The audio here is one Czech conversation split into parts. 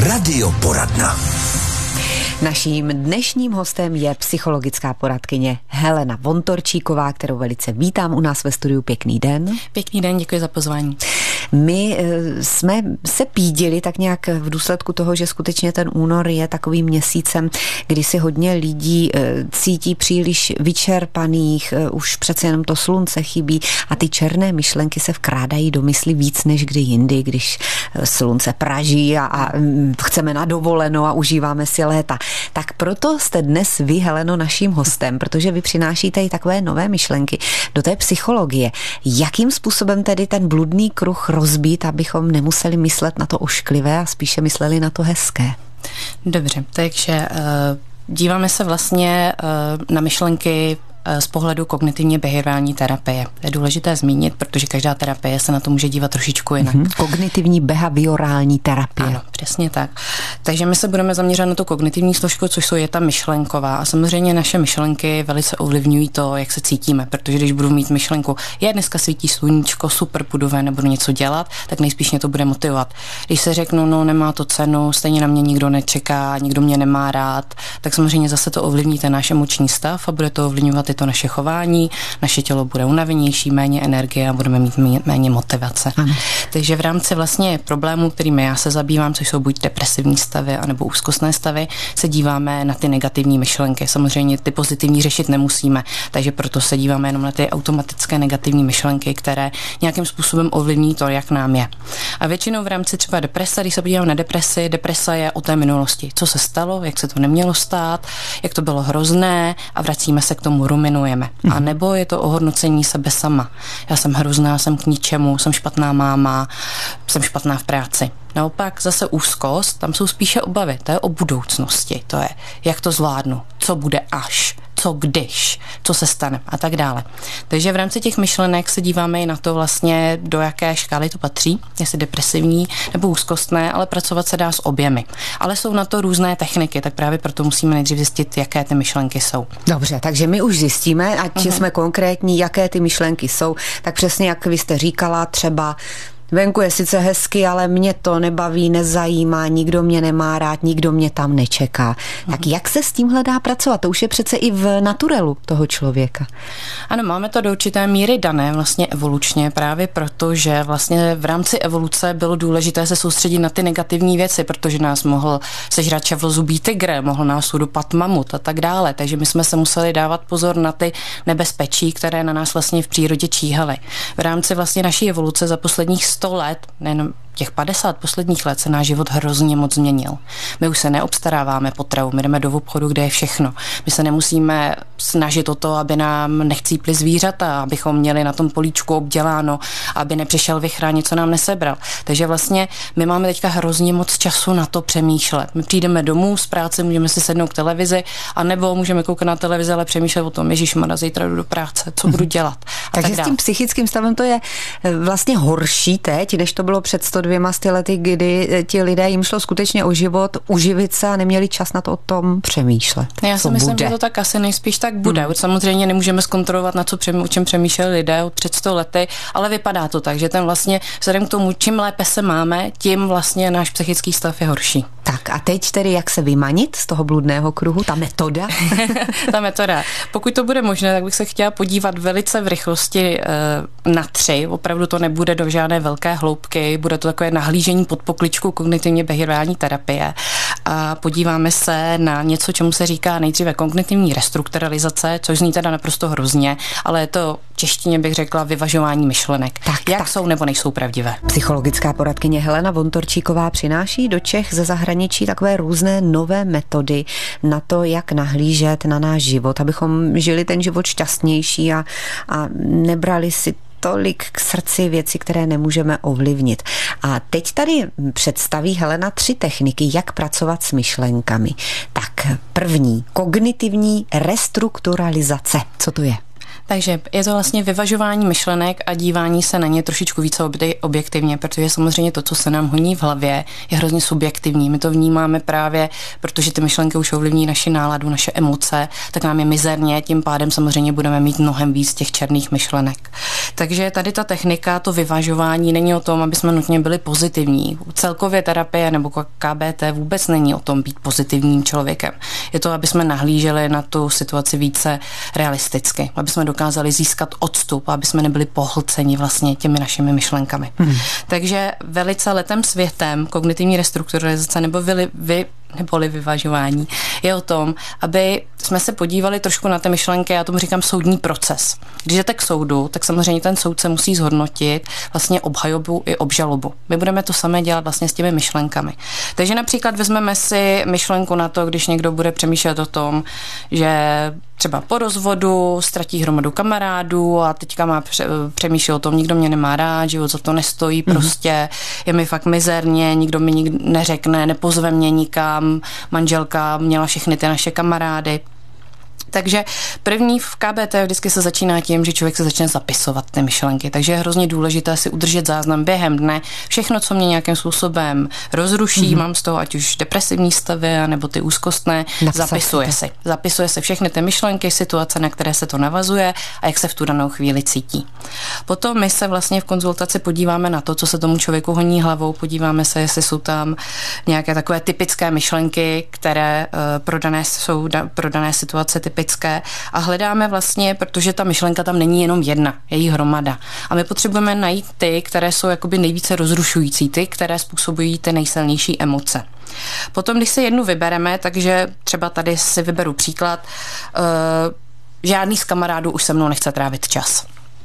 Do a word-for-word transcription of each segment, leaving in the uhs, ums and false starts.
Radioporadna. Naším dnešním hostem je psychologická poradkyně Helena Vontorčíková, kterou velice vítám u nás ve studiu. Pěkný den. Pěkný den, děkuji za pozvání. My jsme se pídili tak nějak v důsledku toho, že skutečně ten únor je takovým měsícem, kdy si hodně lidí cítí příliš vyčerpaných, už přece jenom to slunce chybí a ty černé myšlenky se vkrádají do mysli víc než kdy jindy, když slunce praží a, a chceme na dovolenou a užíváme si léta. Tak proto jste dnes vy, Heleno, naším hostem, protože vy přinášíte i takové nové myšlenky do té psychologie. Jakým způsobem tedy ten bludný kruh rozbít, abychom nemuseli myslet na to ošklivé a spíše mysleli na to hezké? Dobře, takže uh, díváme se vlastně uh, na myšlenky z pohledu kognitivně behaviorální terapie. To je důležité zmínit, protože každá terapie se na to může dívat trošičku jinak. Mm-hmm. Kognitivní behaviorální terapie. Ano, přesně tak. Takže my se budeme zaměřovat na tu kognitivní složku, což jsou je ta myšlenková. A samozřejmě naše myšlenky velice ovlivňují to, jak se cítíme, protože když budu mít myšlenku, je dneska svítí sluníčko, super, půjdu ven, nebudu něco dělat, tak nejspíš mě to bude motivovat. Když se řeknu, no nemá to cenu, stejně na mě nikdo nečeká, nikdo mě nemá rád, tak samozřejmě zase to ovlivní ten náš emoční stav a bude to ovlivňovat to naše chování, naše tělo bude unavenější, méně energie a budeme mít méně motivace. Ano. Takže v rámci vlastně problémů, kterými já se zabývám, což jsou buď depresivní stavy, anebo úzkostné stavy, se díváme na ty negativní myšlenky. Samozřejmě ty pozitivní řešit nemusíme, takže proto se díváme jenom na ty automatické negativní myšlenky, které nějakým způsobem ovlivní to, jak nám je. A většinou v rámci třeba deprese, když se podívám na depresi, deprese je o té minulosti. Co se stalo, jak se to nemělo stát, jak to bylo hrozné a vracíme se k tomu ruminujeme. A nebo je to ohodnocení sebe sama. Já jsem hrozná, jsem k ničemu, jsem špatná máma, jsem špatná v práci. Naopak zase úzkost, tam jsou spíše obavy, to je o budoucnosti, to je, jak to zvládnu, co bude až, co když, co se stane a tak dále. Takže v rámci těch myšlenek se díváme i na to vlastně, do jaké škály to patří, jestli depresivní nebo úzkostné, ale pracovat se dá s oběmi. Ale jsou na to různé techniky, tak právě proto musíme nejdřív zjistit, jaké ty myšlenky jsou. Dobře, takže my už zjistíme, ať uh-huh. jsme konkrétní, jaké ty myšlenky jsou, tak přesně jak vy jste říkala, třeba venku je sice hezky, ale mě to nebaví, nezajímá, nikdo mě nemá rád, nikdo mě tam nečeká. Tak jak se s tímhle dá pracovat? To už je přece i v naturelu toho člověka. Ano, máme to do určité míry dané vlastně evolučně, právě proto, že vlastně v rámci evoluce bylo důležité se soustředit na ty negativní věci, protože nás mohl sežrat čavlozubý tygr, mohl nás udupat mamut a tak dále. Takže my jsme se museli dávat pozor na ty nebezpečí, které na nás vlastně v přírodě číhaly. V rámci vlastně naší evoluce za posledních sto let, nejenom těch padesát posledních let se náš život hrozně moc změnil. My už se neobstaráváme potravu, my jdeme do obchodu, kde je všechno. My se nemusíme snažit o to, aby nám nechcípli zvířata, abychom měli na tom políčku obděláno, aby nepřišel vychránit, co nám nesebral. Takže vlastně my máme teďka hrozně moc času na to přemýšlet. My přijdeme domů z práce, můžeme si sednout k televizi, anebo můžeme koukat na televizi, ale přemýšlet o tom, ježišmarja, zítra jdu do práce, co budu dělat. A Takže tak s tím psychickým stavem to je vlastně horší teď, než to bylo před sto dvěma sty lety, kdy ti lidé, jim šlo skutečně o život, uživit se a neměli čas na to o tom přemýšlet. Já si myslím, bude. Že to tak asi nejspíš tak bude. Hmm. Samozřejmě nemůžeme zkontrolovat, na co přemý, o čem přemýšleli lidé od před sto lety, ale vypadá to tak, že ten vlastně vzhledem k tomu, čím lépe se máme, tím vlastně náš psychický stav je horší. Tak a teď tedy jak se vymanit z toho bludného kruhu, ta metoda? Ta metoda. Pokud to bude možné, tak bych se chtěla podívat velice v rychlosti e, na tři. Opravdu to nebude do žádné velké hloubky, bude to takové nahlížení pod pokličku kognitivně behaviorální terapie. A podíváme se na něco, čemu se říká nejdříve kognitivní restrukturalizace, což zní teda naprosto hrozně, ale je to češtině bych řekla vyvažování myšlenek. Tak, jak tak. jsou nebo nejsou pravdivé. Psychologická poradkyně Helena Vontorčíková přináší do Čech ze zahraničí takové různé nové metody na to, jak nahlížet na náš život, abychom žili ten život šťastnější a, a nebrali si tolik k srdci věci, které nemůžeme ovlivnit. A teď tady představí Helena tři techniky, jak pracovat s myšlenkami. Tak první, kognitivní restrukturalizace. Co to je? Takže je to vlastně vyvažování myšlenek a dívání se na ně trošičku více objektivně, protože samozřejmě to, co se nám honí v hlavě, je hrozně subjektivní. My to vnímáme právě, protože ty myšlenky už ovlivní naši náladu, naše emoce, tak nám je mizerně, tím pádem samozřejmě budeme mít mnohem víc těch černých myšlenek. Takže tady ta technika, to vyvažování není o tom, aby jsme nutně byli pozitivní. Celkově terapie nebo K B T vůbec není o tom být pozitivním člověkem. Je to, aby jsme nahlíželi na tu situaci více realisticky, aby jsme dokázali získat odstup, aby jsme nebyli pohlceni vlastně těmi našimi myšlenkami. Hmm. Takže velice letem světem kognitivní restrukturalizace nebo vy, vy neboli vyvažování je o tom, aby jsme se podívali trošku na ty myšlenky, já tomu říkám soudní proces. Když jdete k soudu, tak samozřejmě ten soudce musí zhodnotit vlastně obhajobu i obžalobu. My budeme to samé dělat vlastně s těmi myšlenkami. Takže například vezmeme si myšlenku na to, když někdo bude přemýšlet o tom, že třeba po rozvodu ztratí hromadu kamarádů a teďka má přemýšlet o tom, nikdo mě nemá rád, život za to nestojí, mm-hmm. prostě je mi fakt mizerně, nikdo mi nikdo neřekne, nepozve mě nikam, manželka měla všechny ty naše kamarády. Takže první v K B T vždycky se začíná tím, že člověk se začne zapisovat ty myšlenky. Takže je hrozně důležité si udržet záznam během dne. Všechno, co mě nějakým způsobem rozruší, mm-hmm. mám z toho ať už depresivní stavy, nebo ty úzkostné, Napsat zapisuje si. Zapisuje se všechny ty myšlenky, situace, na které se to navazuje a jak se v tu danou chvíli cítí. Potom my se vlastně v konzultaci podíváme na to, co se tomu člověku honí hlavou, podíváme se, jestli jsou tam nějaké takové typické myšlenky, které uh, pro dané, jsou da, pro dané situace typické a hledáme vlastně, protože ta myšlenka tam není jenom jedna, je jí hromada. A my potřebujeme najít ty, které jsou jakoby nejvíce rozrušující, ty, které způsobují ty nejsilnější emoce. Potom, když si jednu vybereme, takže třeba tady si vyberu příklad, uh, žádný z kamarádů už se mnou nechce trávit čas.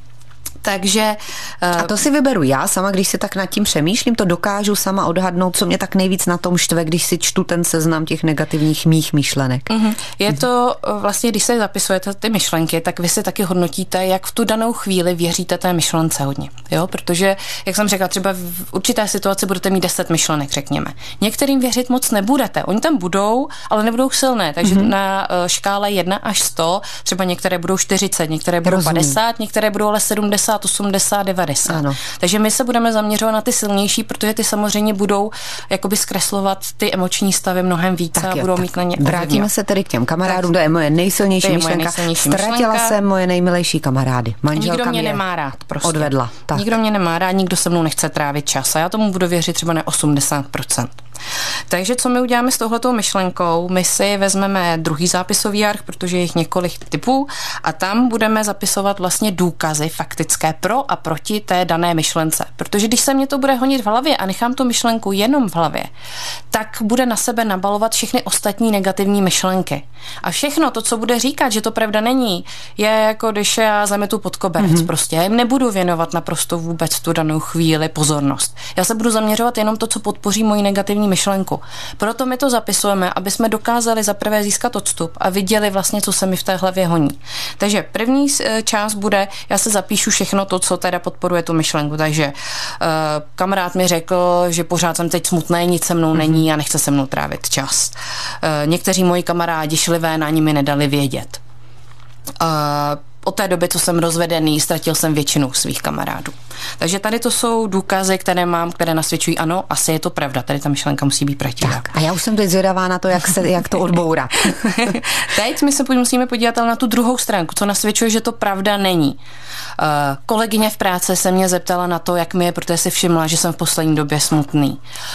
Takže, a to si vyberu já sama, když si tak nad tím přemýšlím, to dokážu sama odhadnout, co mě tak nejvíc na tom štve, když si čtu ten seznam těch negativních mých myšlenek. Mm-hmm. Je to vlastně, když se zapisujete ty myšlenky, tak vy si taky hodnotíte, jak v tu danou chvíli věříte té myšlence hodně. Jo? Protože, jak jsem řekla, třeba v určité situaci budete mít deset myšlenek, řekněme. Některým věřit moc nebudete. Oni tam budou, ale nebudou silné. Takže mm-hmm. na škále jedna až sto, třeba některé budou čtyřicet, některé budou Rozumím. padesát, některé budou ale sedmdesát, osmdesát, devadesát. Ano. Takže my se budeme zaměřovat na ty silnější, protože ty samozřejmě budou jakoby zkreslovat ty emoční stavy mnohem více tak a budou jo, mít na ně Vrátíme ovlivňovat. se tedy k těm kamarádům, to je moje nejsilnější je myšlenka. Moje nejsilnější Ztratila myšlenka. jsem moje nejmilejší kamarády. Manželka nikdo mě mě nemá rád. Prostě. Odvedla. Tak. Nikdo mě nemá rád, nikdo se mnou nechce trávit čas a já tomu budu věřit třeba na osmdesát procent. Takže co my uděláme s touhletou myšlenkou? My si vezmeme druhý zápisový arch, protože je jich několik typů a tam budeme zapisovat vlastně důkazy faktické pro a proti té dané myšlence. Protože když se mě to bude honit v hlavě a nechám tu myšlenku jenom v hlavě, tak bude na sebe nabalovat všechny ostatní negativní myšlenky. A všechno to, co bude říkat, že to pravda není, je jako když já zametu pod koberec. Mm-hmm. Prostě já jim nebudu věnovat naprosto vůbec tu danou chvíli pozornost. Já se budu zaměřovat jenom to, co podpoří moji negativní myšlenku. Proto my to zapisujeme, aby jsme dokázali zaprvé získat odstup a viděli vlastně, co se mi v té hlavě honí. Takže první část bude, já se zapíšu všechno to, co teda podporuje tu myšlenku. Takže uh, kamarád mi řekl, že pořád jsem teď smutný, nic se mnou mm-hmm. není a nechce se mnou trávit čas. Uh, někteří moji kamarádi šli ven a ani mi nedali vědět. Uh, Od té doby, co jsem rozvedený, ztratil jsem většinu svých kamarádů. Takže tady to jsou důkazy, které mám, které nasvědčují, ano, asi je to pravda, tady ta myšlenka musí být pravdivá. Tak, a já už jsem teď zvědavá na to, jak, se, jak to odbourat. Teď my se musíme podívat na tu druhou stránku, co nasvědčuje, že to pravda není. Uh, kolegyně v práci se mě zeptala na to, jak mi je, protože si všimla, že jsem v poslední době smutný.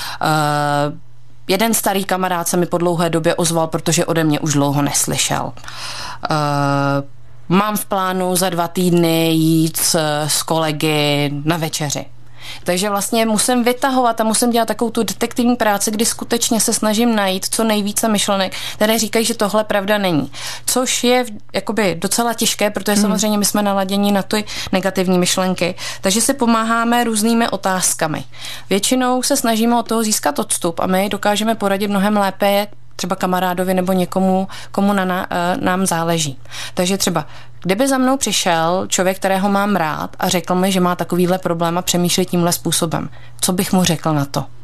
Uh, jeden starý kamarád se mi po dlouhé době ozval, protože ode mě už dlouho neslyšel. Uh, Mám v plánu za dva týdny jít s, s kolegy na večeři. Takže vlastně musím vytahovat a musím dělat takovou tu detektivní práci, kdy skutečně se snažím najít co nejvíce myšlenek, které říkají, že tohle pravda není. Což je jakoby docela těžké, protože hmm. samozřejmě my jsme naladěni na ty negativní myšlenky. Takže si pomáháme různými otázkami. Většinou se snažíme od toho získat odstup a my dokážeme poradit mnohem lépe třeba kamarádovi nebo někomu, komu na, na nám záleží. Takže třeba, kdyby za mnou přišel člověk, kterého mám rád a řekl mi, že má takovýhle problém a přemýšlí tímhle způsobem, co bych mu řekl na to?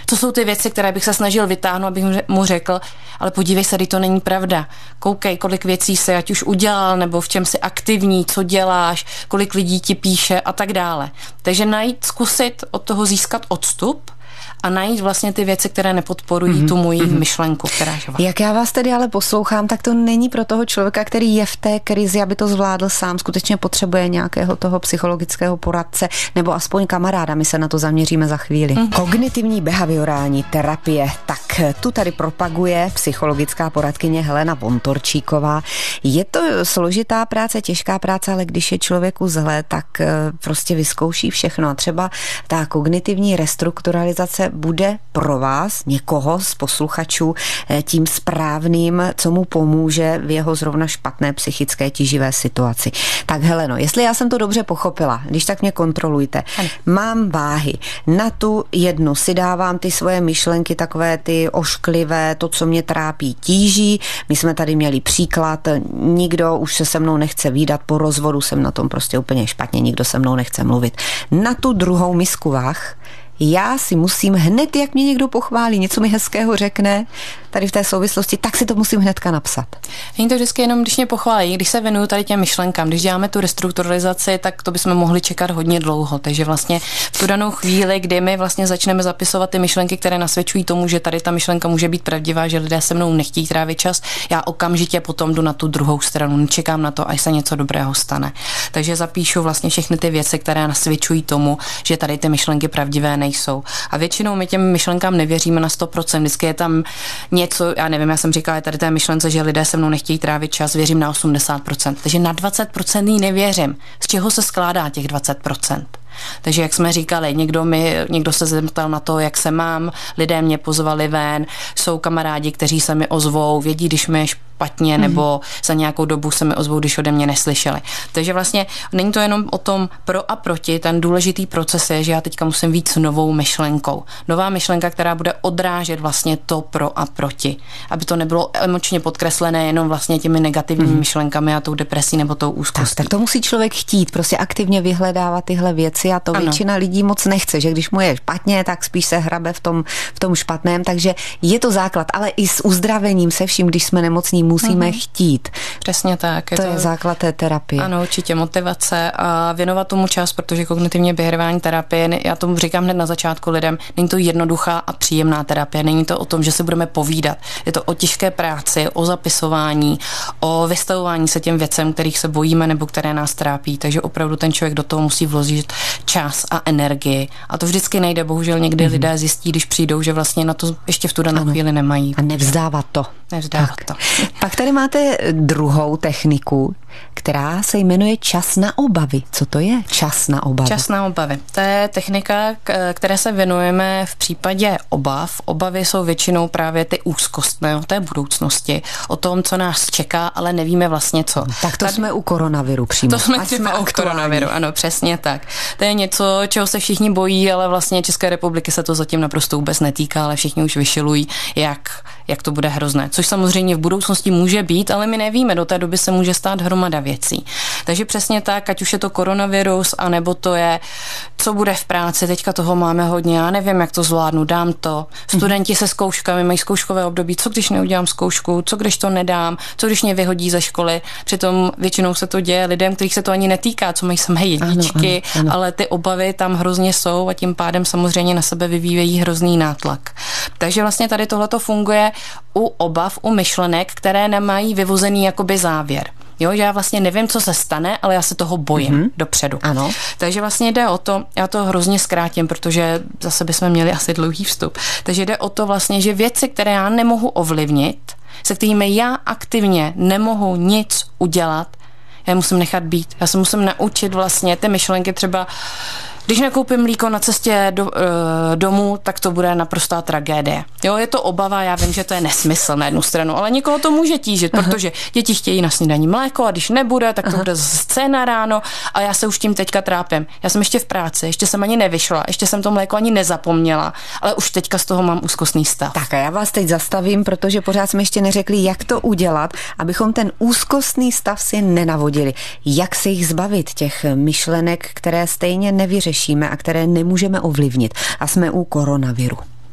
Co jsou ty věci, které bych se snažil vytáhnout, abych mu řekl, ale podívej se, to není pravda. Koukej, kolik věcí se ať už udělal, nebo v čem jsi aktivní, co děláš, kolik lidí ti píše a tak dále. Takže najít, zkusit od toho získat odstup a najít vlastně ty věci, které nepodporují mm-hmm. tu moji mm-hmm. myšlenku, která je. Jak já vás tedy ale poslouchám, tak to není pro toho člověka, který je v té krizi, aby to zvládl sám, skutečně potřebuje nějakého toho psychologického poradce nebo aspoň kamaráda. My se na to zaměříme za chvíli. Mm-hmm. Kognitivní behaviorální terapie, tak tu tady propaguje psychologická poradkyně Helena Bontorčíková. Je to složitá práce, těžká práce, ale když je člověku zlé, tak prostě vyzkouší všechno. A třeba ta kognitivní restrukturalizace bude pro vás, někoho z posluchačů, tím správným, co mu pomůže v jeho zrovna špatné psychické tíživé situaci. Tak Heleno, jestli já jsem to dobře pochopila, když tak mě kontrolujte. Ano. Mám váhy. Na tu jednu si dávám ty svoje myšlenky, takové ty ošklivé, to, co mě trápí, tíží. My jsme tady měli příklad, nikdo už se se mnou nechce vídat, po rozvodu jsem na tom prostě úplně špatně, nikdo se mnou nechce mluvit. Na tu druhou misku váh já si musím hned, jak mě někdo pochválí, něco mi hezkého řekne, tady v té souvislosti, tak si to musím hnedka napsat. Není to vždycky jenom, když mě pochválí, když se věnuju tady těm myšlenkám, když děláme tu restrukturalizaci, tak to bychom mohli čekat hodně dlouho. Takže vlastně v tu danou chvíli, kdy my vlastně začneme zapisovat ty myšlenky, které nasvědčují tomu, že tady ta myšlenka může být pravdivá, že lidé se mnou nechtějí trávit čas, já okamžitě potom jdu na tu druhou stranu, nečekám na to, až se něco dobrého stane. Takže zapíšu vlastně všechny ty věci, které nasvědčují tomu, že tady ty myšlenky pravdivé nejsou. A většinou my těm myšlenkám nevěříme na sto procent. Vždycky je tam něco, já nevím, já jsem říkala tady té myšlence, že lidé se mnou nechtějí trávit čas, věřím na osmdesát procent. Takže na dvacet procent jí nevěřím. Z čeho se skládá těch dvacet procent? Takže jak jsme říkali, někdo, mi, někdo se zeptal na to, jak se mám, lidé mě pozvali ven, jsou kamarádi, kteří se mi ozvou, vědí, když mi je špatně, mm-hmm. nebo za nějakou dobu se mi ozvou, když ode mě neslyšeli. Takže vlastně není to jenom o tom pro a proti, ten důležitý proces je, že já teďka musím víc novou myšlenkou. Nová myšlenka, která bude odrážet vlastně to pro a proti. Aby to nebylo emočně podkreslené jenom vlastně těmi negativními mm-hmm. myšlenkami a tou depresí nebo tou úzkostí. Tak, tak to musí člověk chtít, prostě aktivně vyhledávat tyhle věci a to ano. Většina lidí moc nechce, že když mu je špatně, tak spíš se hrabe v tom, v tom špatném, takže je to základ, ale i s uzdravením se vším, když jsme nemocní, musíme mm-hmm. chtít. Přesně tak. Je to, to je základ té terapie. Ano, určitě motivace a věnovat tomu čas, protože kognitivně behaviorální terapie, já tomu říkám hned na začátku lidem, není to jednoduchá a příjemná terapie, není to o tom, že se budeme povídat. Je to o těžké práci, o zapisování, o vystavování se těm věcem, kterých se bojíme nebo které nás trápí, takže opravdu ten člověk do toho musí vložit čas a energii. A to vždycky nejde, bohužel někdy mm-hmm. lidé zjistí, když přijdou, že vlastně na to ještě v tu danou chvíli nemají. A nevzdávat to. Nevzdávat to. Pak tady máte druhou techniku, která se jmenuje čas na obavy. Co to je čas na obavy? Čas na obavy. To je technika, které se věnujeme v případě obav. Obavy jsou většinou právě ty úzkostné o té budoucnosti, o tom, co nás čeká, ale nevíme vlastně co. Tak to Tady... jsme u koronaviru přímo. To jsme, jsme u koronaviru, ano, přesně tak. To je něco, čeho se všichni bojí, ale vlastně České republiky se to zatím naprosto vůbec netýká, ale všichni už vyšilují, jak, jak to bude hrozné. Což samozřejmě v budoucnosti může být, ale my nevíme, do té doby se může stát hromada věcí. Takže přesně tak, ať už je to koronavirus, anebo to je, co bude v práci, teďka toho máme hodně, já nevím, jak to zvládnu, dám to. Studenti se zkouškami mají zkouškové období, co když neudělám zkoušku, co když to nedám, co když mě vyhodí ze školy. Přitom většinou se to děje lidem, kterých se to ani netýká, co mají samé jedničky, ano, ano, ano. Ale ty obavy tam hrozně jsou a tím pádem samozřejmě na sebe vyvíjejí hrozný nátlak. Takže vlastně tady tohleto funguje u obav, u myšlenek, které nemají vyvozený jakoby závěr. Jo, že já vlastně nevím, co se stane, ale já se toho bojím mm-hmm. dopředu. Ano. Takže vlastně jde o to, já to hrozně zkrátím, protože zase bychom měli asi dlouhý vstup. Takže jde o to vlastně, že věci, které já nemohu ovlivnit, se kterými já aktivně nemohu nic udělat, já musím nechat být. Já se musím naučit vlastně ty myšlenky třeba, když nekoupím mlíko na cestě do, e, domů, tak to bude naprostá tragédie. Jo, je to obava, já vím, že to je nesmysl na jednu stranu, ale někoho to může tížit, Aha. protože děti chtějí na snídaní mléko a když nebude, tak to Aha. bude scéna ráno a já se už tím teďka trápím. Já jsem ještě v práci, ještě jsem ani nevyšla, ještě jsem to mléko ani nezapomněla, ale už teďka z toho mám úzkostný stav. Tak a já vás teď zastavím, protože pořád jsme ještě neřekli, jak to udělat, abychom ten úzkostný stav si nenavodili. Jak se jich zbavit, těch myšlenek, které stejně nevyřešíme a které nemůžeme ovlivnit. A jsme u koronaviru. Tak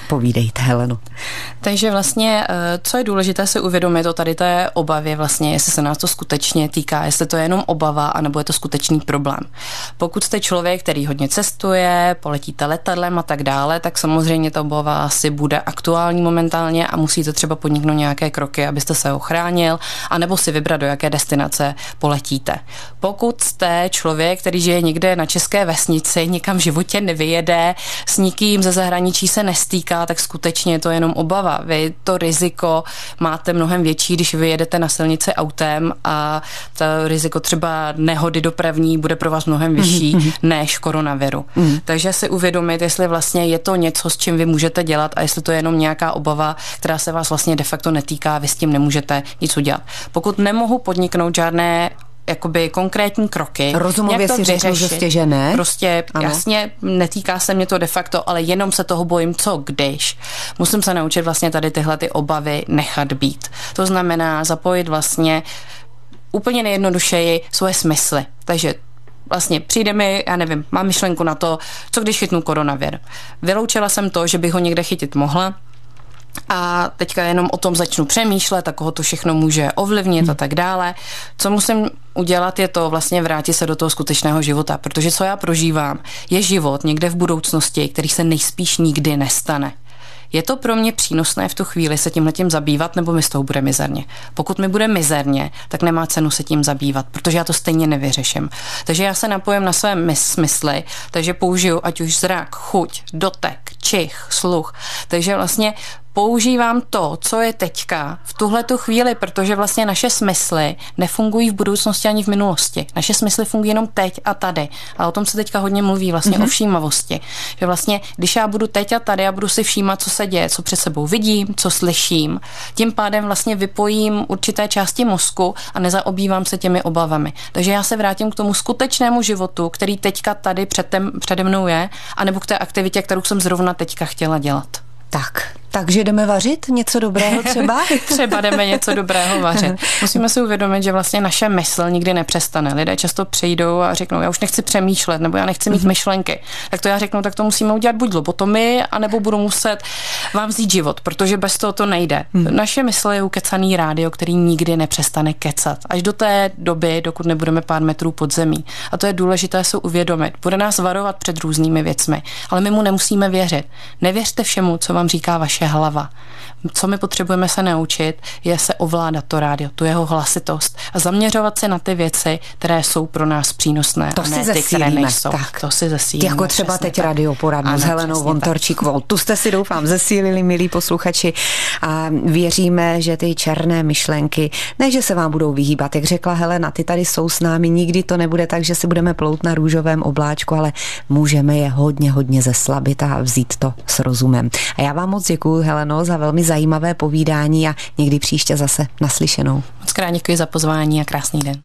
Povídejte, Heleno. Takže vlastně, co je důležité si uvědomit o tady té obavě vlastně, jestli se nás to skutečně týká, jestli to je jenom obava, anebo je to skutečný problém. Pokud jste člověk, který hodně cestuje, poletíte letadlem a tak dále, tak samozřejmě ta obava asi bude aktuální momentálně a musíte třeba podniknout nějaké kroky, abyste se ochránil, anebo si vybrat, do jaké destinace poletíte. Pokud jste člověk, který žije někde na české vesnici, nikam v životě nevyjede, s nikým ze zahraničí se nestýká, tak skutečně je to jenom obava. Vy to riziko máte mnohem větší, když vyjedete na silnici autem a to riziko třeba nehody dopravní bude pro vás mnohem vyšší mm-hmm. než koronaviru. Mm. Takže si uvědomit, jestli vlastně je to něco, s čím vy můžete dělat a jestli to je jenom nějaká obava, která se vás vlastně de facto netýká, vy s tím nemůžete nic udělat. Pokud nemohu podniknout žádné jakoby konkrétní kroky. Rozumově si řeknu, že stěže ne. Prostě ano. Jasně, netýká se mě to de facto, ale jenom se toho bojím, co když. Musím se naučit vlastně tady tyhle ty obavy nechat být. To znamená zapojit vlastně úplně nejjednodušeji svoje smysly. Takže vlastně přijde mi, já nevím, mám myšlenku na to, co když chytnu koronavir. Vyloučila jsem to, že bych ho někde chytit mohla, a teďka jenom o tom začnu přemýšlet, a koho to všechno může ovlivnit hmm. a tak dále. Co musím udělat, je to vlastně vrátit se do toho skutečného života, protože co já prožívám, je život někde v budoucnosti, který se nejspíš nikdy nestane. Je to pro mě přínosné v tu chvíli se tímhletím zabývat, nebo mi z toho bude mizerně? Pokud mi bude mizerně, tak nemá cenu se tím zabývat, protože já to stejně nevyřeším. Takže já se napojím na své smysly, takže použiju ať už zrak, chuť, dotek, čich, sluch. Takže vlastně používám to, co je teďka v tuhletu chvíli, protože vlastně naše smysly nefungují v budoucnosti ani v minulosti. Naše smysly fungují jenom teď a tady. A o tom se teďka hodně mluví vlastně mm-hmm. o všímavosti. Že vlastně, když já budu teď a tady, já budu si všímat, co se děje, co před sebou vidím, co slyším, tím pádem vlastně vypojím určité části mozku a nezaobývám se těmi obavami. Takže já se vrátím k tomu skutečnému životu, který teďka tady předtem, přede mnou je, anebo k té aktivitě, kterou jsem zrovna teďka chtěla dělat. Tak, takže jdeme vařit něco dobrého třeba? Třeba jdeme něco dobrého vařit. Musíme si uvědomit, že vlastně naše mysl nikdy nepřestane. Lidé často přijdou a řeknou, já už nechci přemýšlet, nebo já nechci mít mm-hmm. myšlenky. Tak to já řeknu, tak to musíme udělat buď lobotomii, anebo budu muset vám vzít život, protože bez toho to nejde. Mm. Naše mysl je ukecaný rádio, který nikdy nepřestane kecat. Až do té doby, dokud nebudeme pár metrů pod zemí. A to je důležité si uvědomit. Bude nás varovat před různými věcmi, ale my mu nemusíme věřit. Nevěřte všemu, co vám říká vaše hlava. Co my potřebujeme se naučit, je se ovládat to rádio, tu jeho hlasitost a zaměřovat se na ty věci, které jsou pro nás přínosné, to a ne ty, které nejsou. Tak. To si zesílíme. Jako třeba teď radioporadnu s Helenou Vontorčíkovou. Tu jste si doufám zesílili, milí posluchači, a věříme, že ty černé myšlenky, ne, že se vám budou vyhýbat, jak řekla Helena, ty tady jsou s námi, nikdy to nebude tak, že si budeme plout na růžovém obláčku, ale můžeme je hodně, hodně zeslabit a vzít to s rozumem. A já vám moc děkuju, Heleno, za velmi zajímavé povídání a někdy příště zase naslyšenou. Moc krát děkuji za pozvání a krásný den.